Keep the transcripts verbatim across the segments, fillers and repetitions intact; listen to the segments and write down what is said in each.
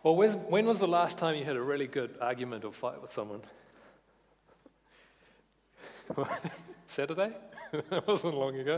Well, where's, when was the last time you had a really good argument or fight with someone? Saturday? That wasn't long ago.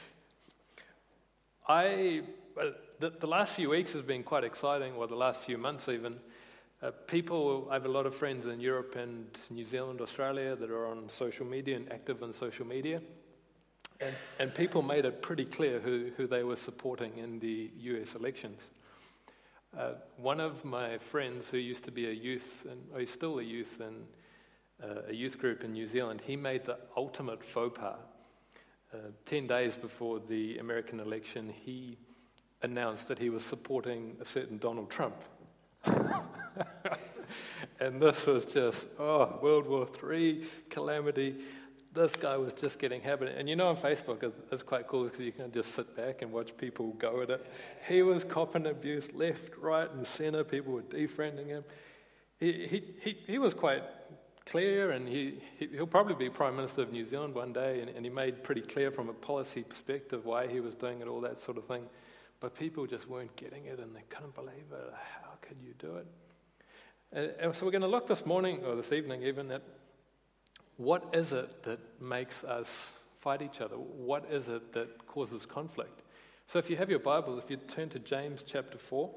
I, the, the last few weeks has been quite exciting, or the last few months even. Uh, people, I have a lot of friends in Europe and New Zealand, Australia that are on social media and active on social media. And, and people made it pretty clear who, who they were supporting in the U S elections. Uh, one of my friends who used to be a youth, and oh, he's still a youth in uh, a youth group in New Zealand, he made the ultimate faux pas. Uh, ten days before the American election, he announced that he was supporting a certain Donald Trump. And this was just, oh, World War Three calamity. This guy was just getting happening. And you know on Facebook, it's, it's quite cool because you can just sit back and watch people go at it. He was copping abuse left, right, and center. People were defriending him. He he he, he was quite clear, and he, he, he'll probably be Prime Minister of New Zealand one day, and, and he made pretty clear from a policy perspective why he was doing it, all that sort of thing. But people just weren't getting it, and they couldn't believe it. How could you do it? And, and so we're going to look this morning, or this evening even, at what is it that makes us fight each other? What is it that causes conflict? So if you have your Bibles, if you turn to James chapter four.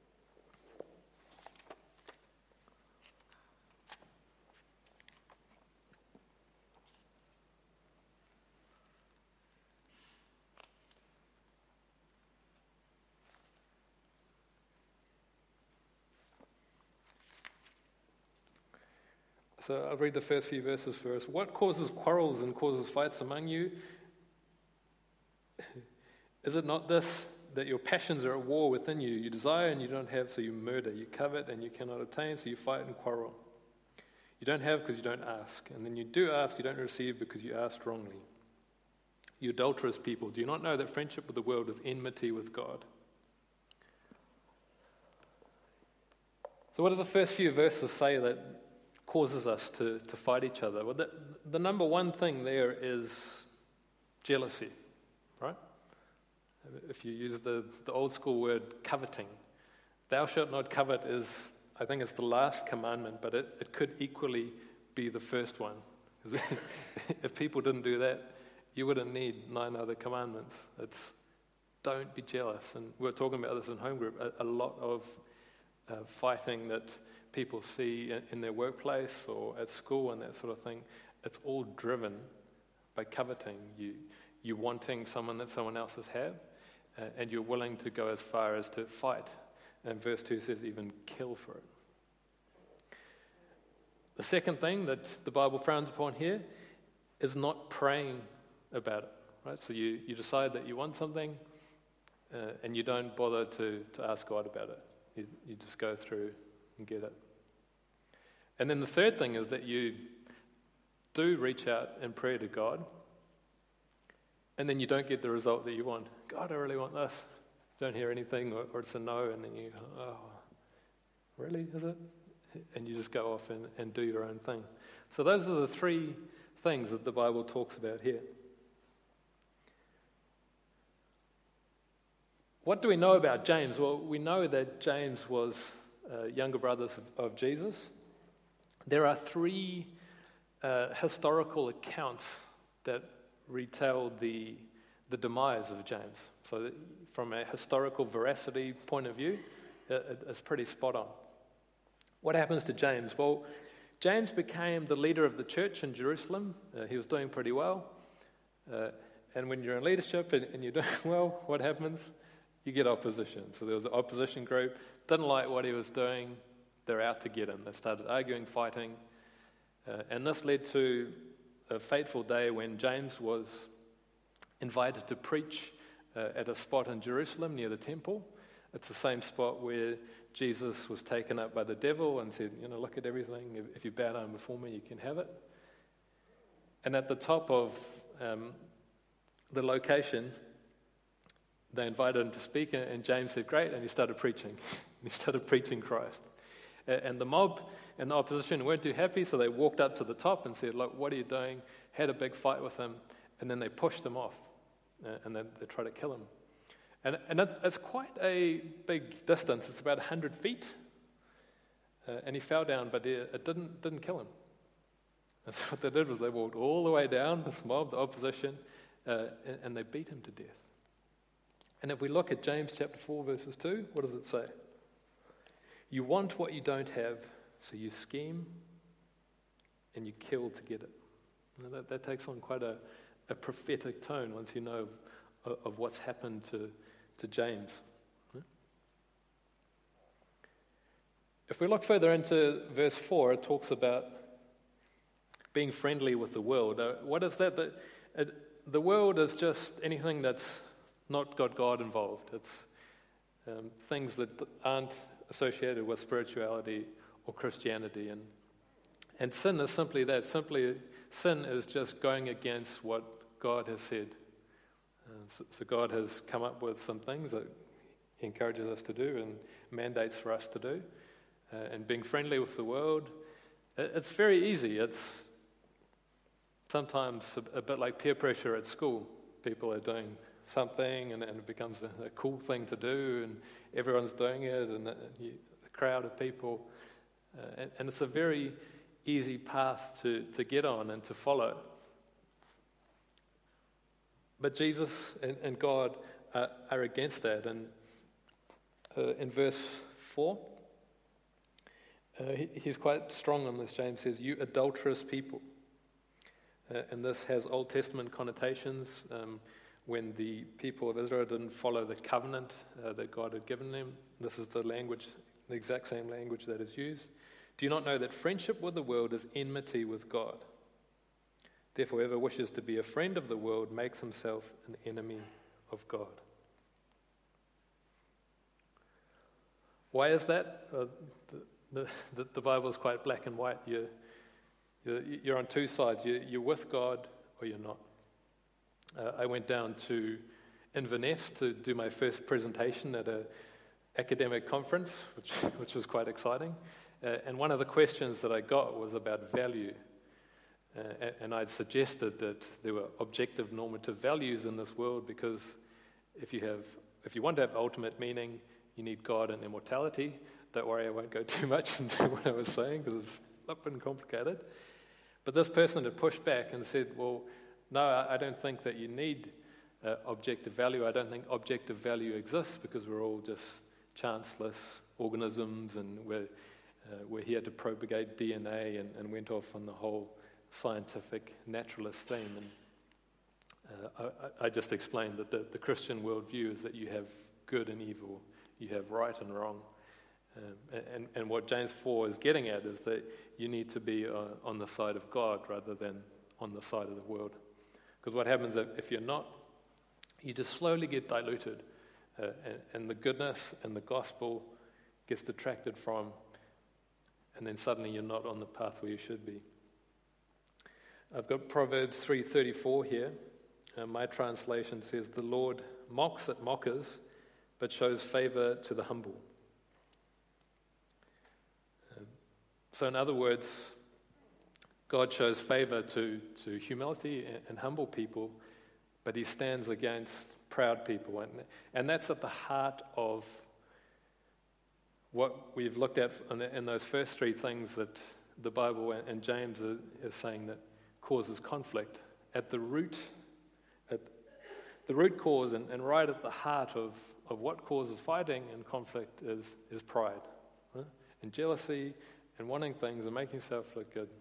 So I'll read the first few verses first. What causes quarrels and causes fights among you? Is it not this, that your passions are at war within you? You desire and you don't have, so you murder. You covet and you cannot obtain, so you fight and quarrel. You don't have because you don't ask. And then you do ask, you don't receive because you asked wrongly. You adulterous people, do you not know that friendship with the world is enmity with God? So what does the first few verses say that causes us to, to fight each other? Well, the, the number one thing there is jealousy, right? If you use the, the old school word coveting, thou shalt not covet is, I think it's the last commandment, but it, it could equally be the first one. If people didn't do that, you wouldn't need nine other commandments. It's don't be jealous. And we were talking about this in home group, a, a lot of uh, fighting that people see in their workplace or at school and that sort of thing, it's all driven by coveting. You, you wanting someone that someone else has had, uh, and you're willing to go as far as to fight. And verse two says even kill for it. The second thing that the Bible frowns upon here is not praying about it. Right? So you, you decide that you want something, uh, and you don't bother to, to ask God about it. You, you just go through and get it. And then the third thing is that you do reach out in prayer to God, and then you don't get the result that you want. God, I really want this. Don't hear anything, or, or it's a no, and then you go, oh, really, is it? And you just go off and, and do your own thing. So those are the three things that the Bible talks about here. What do we know about James? Well, we know that James was Uh, younger brothers of, of Jesus. There are three uh, historical accounts that retell the the demise of James. So that from a historical veracity point of view, it, it's pretty spot on. What happens to James? Well, James became the leader of the church in Jerusalem. Uh, he was doing pretty well. Uh, and when you're in leadership and, and you're doing well, what happens? You get opposition. So there was an opposition group, didn't like what he was doing, they're out to get him. They started arguing, fighting, uh, and this led to a fateful day when James was invited to preach uh, at a spot in Jerusalem near the temple. It's the same spot where Jesus was taken up by the devil and said, you know, look at everything, if, if you bow down before me, you can have it. And at the top of um, the location, they invited him to speak, and James said, great, and he started preaching. He started preaching Christ. And the mob and the opposition weren't too happy, so they walked up to the top and said, look, what are you doing? Had a big fight with him, and then they pushed him off, and then they tried to kill him. And, and it's, it's quite a big distance. It's about one hundred feet uh, and he fell down, but it, it didn't, didn't kill him. And so what they did was they walked all the way down, this mob, the opposition, uh, and, and they beat him to death. And if we look at James chapter four, verses two, what does it say? You want what you don't have, so you scheme and you kill to get it. Now that, that takes on quite a, a prophetic tone once you know of, of what's happened to, to James. If we look further into verse four, it talks about being friendly with the world. Uh, what is that? The, uh, the world is just anything that's not got God involved. It's um, things that aren't associated with spirituality or Christianity. And, and sin is simply that. Simply, sin is just going against what God has said. Uh, so, so God has come up with some things that he encourages us to do and mandates for us to do. Uh, and being friendly with the world, it, it's very easy. It's sometimes a, a bit like peer pressure at school. People are doing something and, and it becomes a, a cool thing to do and everyone's doing it and a, a crowd of people. Uh, and, and it's a very easy path to, to get on and to follow. But Jesus and, and God are, are against that. And uh, in verse four, uh, he, he's quite strong on this. James says, you adulterous people. Uh, and this has Old Testament connotations. Um, when the people of Israel didn't follow the covenant uh, that God had given them, this is the language, the exact same language that is used. Do you not know that friendship with the world is enmity with God? Therefore, whoever wishes to be a friend of the world makes himself an enemy of God. Why is that? Uh, the, the, the Bible is quite black and white. You're, you're, you're on two sides. You're, you're with God or you're not. Uh, I went down to Inverness to do my first presentation at an academic conference, which, which was quite exciting. Uh, and one of the questions that I got was about value. Uh, and I'd suggested that there were objective normative values in this world because if you have, if you want to have ultimate meaning, you need God and immortality. Don't worry, I won't go too much into what I was saying because it's flippin' complicated. But this person had pushed back and said, well, no, I don't think that you need uh, objective value. I don't think objective value exists because we're all just chanceless organisms and we're, uh, we're here to propagate D N A and, and went off on the whole scientific naturalist theme. And uh, I, I just explained that the, the Christian worldview is that you have good and evil, you have right and wrong. Um, and, and what James four is getting at is that you need to be uh, on the side of God rather than on the side of the world. Because what happens if you're not, you just slowly get diluted, uh, and, and the goodness and the gospel gets detracted from, and then suddenly you're not on the path where you should be. I've got Proverbs three thirty-four here. Uh, my translation says, the Lord mocks at mockers, but shows favor to the humble. Uh, so in other words, God shows favor to, to humility and, and humble people, but he stands against proud people. And, and that's at the heart of what we've looked at in, in those first three things that the Bible and, and James is, is saying that causes conflict. At the root, at the root cause and, and right at the heart of, of what causes fighting and conflict is, is pride. Huh? And jealousy and wanting things and making yourself look good.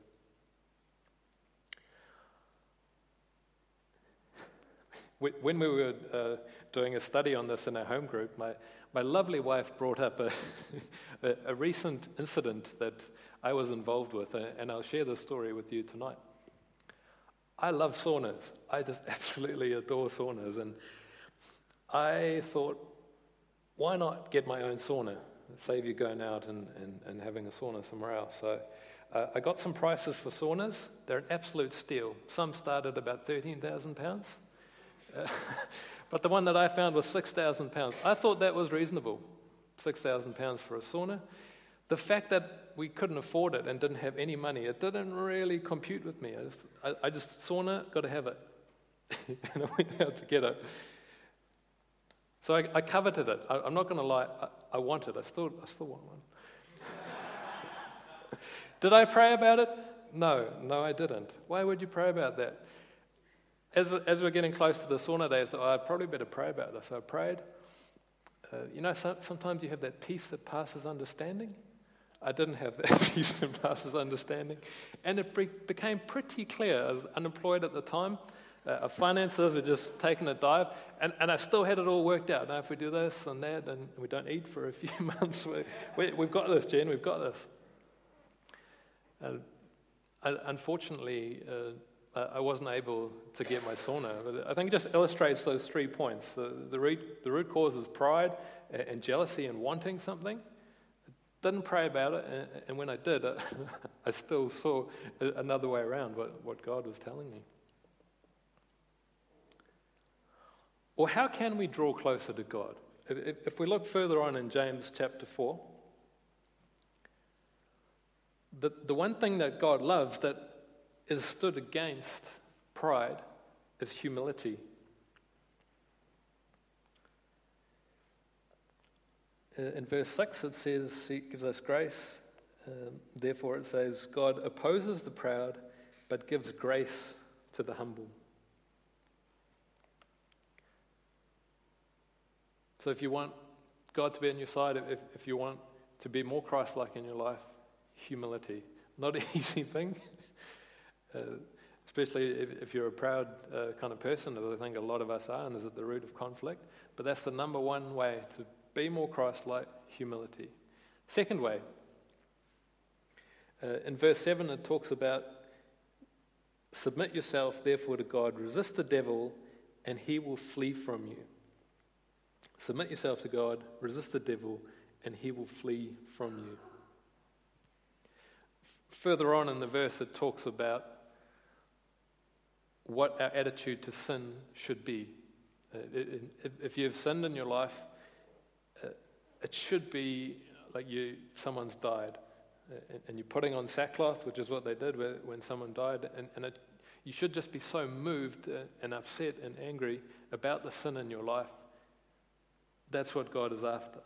When we were uh, doing a study on this in our home group, my, my lovely wife brought up a, a, a recent incident that I was involved with, and I'll share this story with you tonight. I love saunas. I just absolutely adore saunas, and I thought, why not get my own sauna? Save you going out and, and, and having a sauna somewhere else. So uh, I got some prices for saunas. They're an absolute steal. Some start at about thirteen thousand pounds. Uh, but the one that I found was six thousand pounds. I thought that was reasonable, six thousand pounds for a sauna. The fact that we couldn't afford it and didn't have any money, it didn't really compute with me. I just, I, I just sauna, got to have it. And I went out to get it. So I, I coveted it. I, I'm not going to lie, I, I want it. I still, I still want one. Did I pray about it? No, no, I didn't. Why would you pray about that? As, as we're getting close to the sauna day, I thought, oh, I'd probably better pray about this. So I prayed. Uh, you know, so, sometimes you have that peace that passes understanding. I didn't have that peace that passes understanding. And it be- became pretty clear. I was unemployed at the time. Uh, our finances were just taking a dive. And, and I still had it all worked out. Now, if we do this and that and we don't eat for a few months, we, we, we've got this, Jen, we've got this. Uh, I, unfortunately, uh, I wasn't able to get my sauna. But I think it just illustrates those three points. The, the, root, the root cause is pride and jealousy and wanting something. Didn't pray about it, and, and when I did, I, I still saw another way around what, what God was telling me. Or how can we draw closer to God? If, if we look further on in James chapter four, the, the one thing that God loves that is stood against pride is humility. In verse six, it says, he gives us grace. Um, therefore, it says, God opposes the proud, but gives grace to the humble. So if you want God to be on your side, if, if you want to be more Christ-like in your life, humility. Not an easy thing, uh, especially if, if you're a proud uh, kind of person, as I think a lot of us are, and is at the root of conflict. But that's the number one way to be more Christ-like, humility. Second way, uh, in verse seven it talks about submit yourself therefore to God, resist the devil, and he will flee from you. Submit yourself to God, resist the devil, and he will flee from you. Further on in the verse it talks about what our attitude to sin should be. Uh, if you've sinned in your life, uh, it should be like you someone's died, uh, and you're putting on sackcloth, which is what they did when someone died, and, and it, you should just be so moved and upset and angry about the sin in your life. That's what God is after.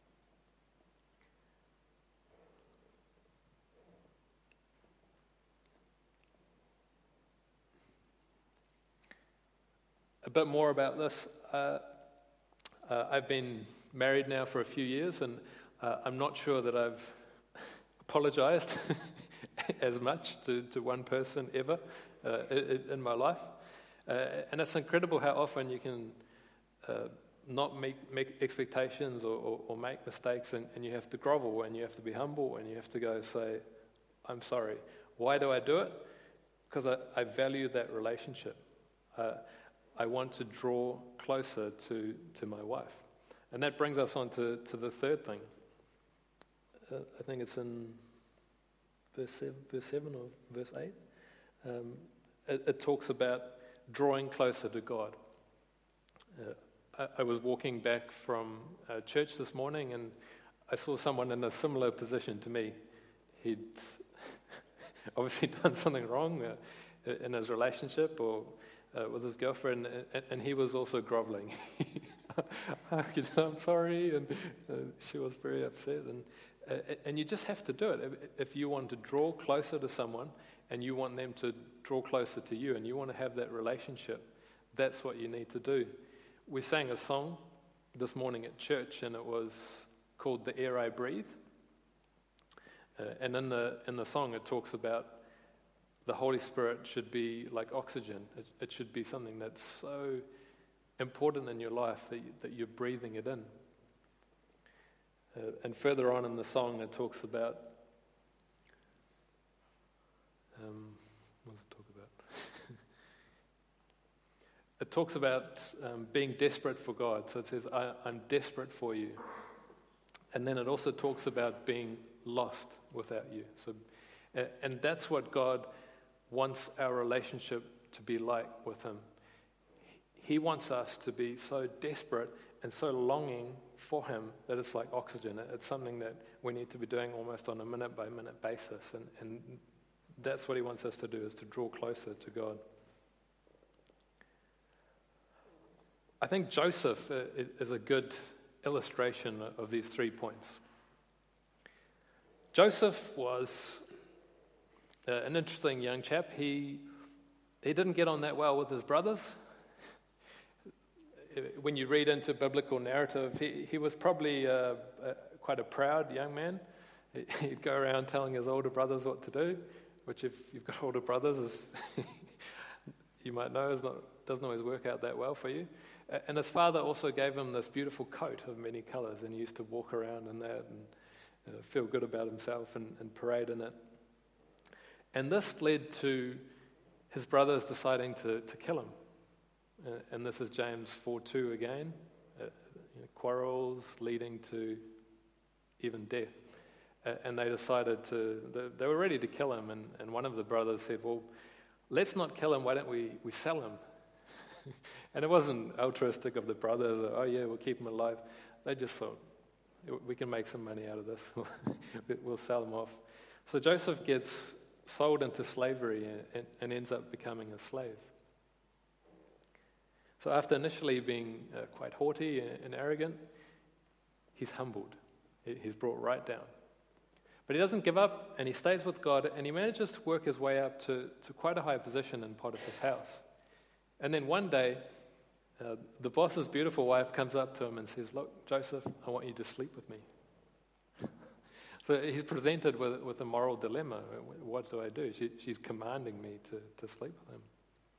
A bit more about this. Uh, uh, I've been married now for a few years, and uh, I'm not sure that I've apologized as much to, to one person ever uh, in, in my life. Uh, and it's incredible how often you can uh, not make, make expectations or, or, or make mistakes, and, and you have to grovel, and you have to be humble, and you have to go say, I'm sorry. Why do I do it? Because I, I value that relationship. Uh, I want to draw closer to, to my wife. And that brings us on to, to the third thing. Uh, I think it's in verse seven, verse seven or verse eight. Um, it, it talks about drawing closer to God. Uh, I, I was walking back from uh, church this morning, and I saw someone in a similar position to me. He'd obviously done something wrong uh, in his relationship or Uh, with his girlfriend, and, and he was also groveling. I'm sorry, and uh, she was very upset. And uh, and you just have to do it. If you want to draw closer to someone, and you want them to draw closer to you, and you want to have that relationship, that's what you need to do. We sang a song this morning at church, and it was called "The Air I Breathe." Uh, and in the in the song, it talks about the Holy Spirit should be like oxygen. It, it should be something that's so important in your life that, you, that you're breathing it in. Uh, and further on in the song, it talks about, um, what does it talk about? It talks about um, being desperate for God. So it says, I, I'm desperate for you. And then it also talks about being lost without you. So, uh, and that's what God wants our relationship to be like with him. He wants us to be so desperate and so longing for him that it's like oxygen. It's something that we need to be doing almost on a minute by minute basis. And, and that's what he wants us to do, is to draw closer to God. I think Joseph is a good illustration of these three points. Joseph was uh, an interesting young chap. He, he didn't get on that well with his brothers. When you read into biblical narrative, he, he was probably uh, uh, quite a proud young man. He'd go around telling his older brothers what to do, which if you've got older brothers, is you might know is not, doesn't always work out that well for you. And his father also gave him this beautiful coat of many colors, and he used to walk around in that and uh, feel good about himself and, and parade in it. And this led to his brothers deciding to, to kill him. Uh, and this is James four two again, uh, you know, quarrels leading to even death. Uh, and they decided to, they, they were ready to kill him, and, and one of the brothers said, well, let's not kill him, why don't we, we sell him? And it wasn't altruistic of the brothers, oh yeah, we'll keep him alive. They just thought, we can make some money out of this, we'll sell him off. So Joseph gets sold into slavery and, and ends up becoming a slave. So after initially being uh, quite haughty and arrogant, he's humbled. He's brought right down. But he doesn't give up, and he stays with God, and he manages to work his way up to, to quite a high position in Potiphar's house. And then one day, uh, the boss's beautiful wife comes up to him and says, look, Joseph, I want you to sleep with me. So he's presented with, with a moral dilemma. What do I do? She, she's commanding me to, to sleep with him.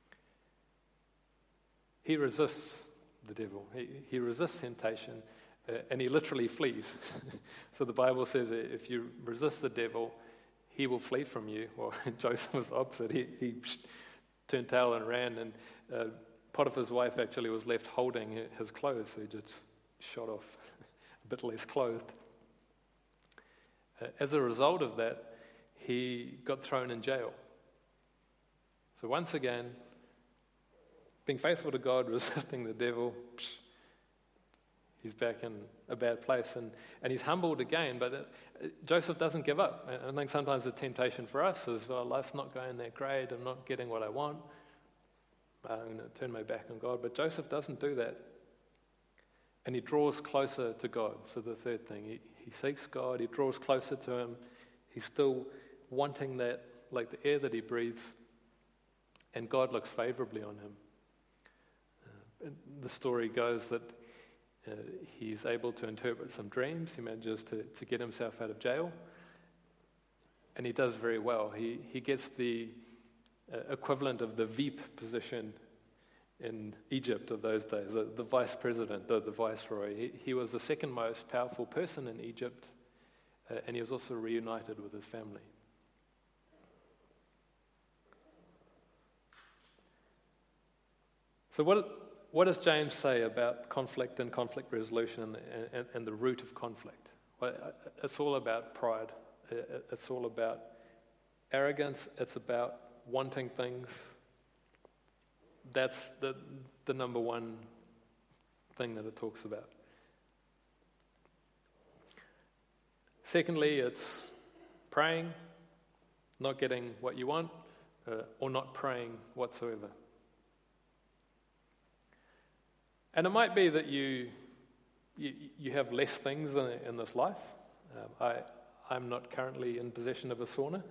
He resists the devil. He, he resists temptation, uh, and he literally flees. So the Bible says that if you resist the devil, he will flee from you. Well, Joseph was the opposite. He, he turned tail and ran, and uh, Potiphar's wife actually was left holding his clothes, so he just shot off, a bit less clothed. Uh, as a result of that, he got thrown in jail. So once again, being faithful to God, resisting the devil, psh, he's back in a bad place. And, and he's humbled again, but it, it, Joseph doesn't give up. I think sometimes the temptation for us is, oh, life's not going that great, I'm not getting what I want, I'm going to turn my back on God. But Joseph doesn't do that. And he draws closer to God. So the third thing, he, he seeks God, he draws closer to him. He's still wanting that, like the air that he breathes. And God looks favorably on him. The story goes that uh, he's able to interpret some dreams. He manages to, to get himself out of jail. And he does very well. He, he gets the uh, equivalent of the V I P position in Egypt of those days, the, the vice president, the, the viceroy. He, he was the second most powerful person in Egypt, uh, and he was also reunited with his family. So what... What does James say about conflict and conflict resolution and, and, and the root of conflict? Well, it's all about pride. It's all about arrogance. It's about wanting things. That's the, the number one thing that it talks about. Secondly, it's praying, not getting what you want, uh, or not praying whatsoever. And it might be that you you, you have less things in, in this life. Um, I, I'm not currently in possession of a sauna.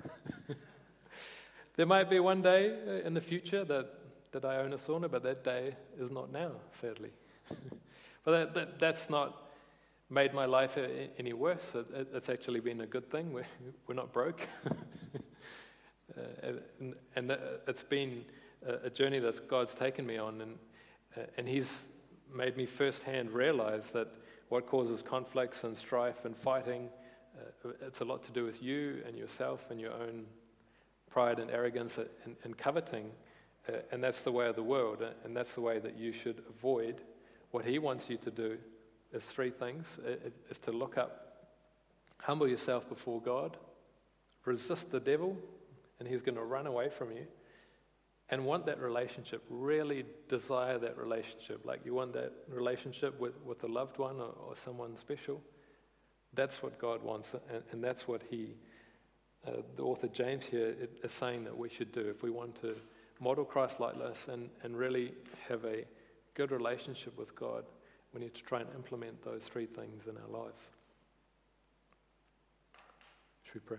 There might be one day in the future that, that I own a sauna, but that day is not now, sadly. But that, that, that's not made my life any worse. It, it, it's actually been a good thing. We're, we're not broke. uh, and, and it's been a, a journey that God's taken me on, and Uh, and he's made me firsthand realize that what causes conflicts and strife and fighting, uh, it's a lot to do with you and yourself and your own pride and arrogance and, and coveting. Uh, and that's the way of the world, and that's the way that you should avoid. What he wants you to do is three things. It, it is to look up, humble yourself before God, resist the devil, and he's going to run away from you. And want that relationship, really desire that relationship, like you want that relationship with, with a loved one or, or someone special. That's what God wants, and, and that's what he, uh, the author James here, is saying that we should do. If we want to model Christ-likeness and, and really have a good relationship with God, we need to try and implement those three things in our lives. we pray?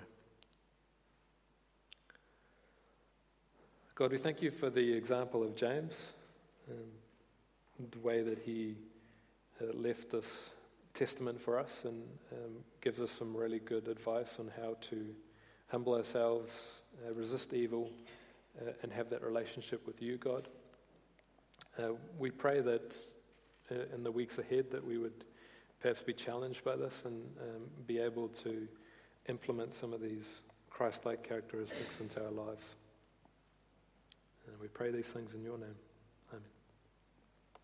God, we thank you for the example of James, um, the way that he uh, left this testament for us and um, gives us some really good advice on how to humble ourselves, uh, resist evil, uh, and have that relationship with you, God. Uh, we pray that uh, in the weeks ahead that we would perhaps be challenged by this and um, be able to implement some of these Christ-like characteristics into our lives. And we pray these things in your name.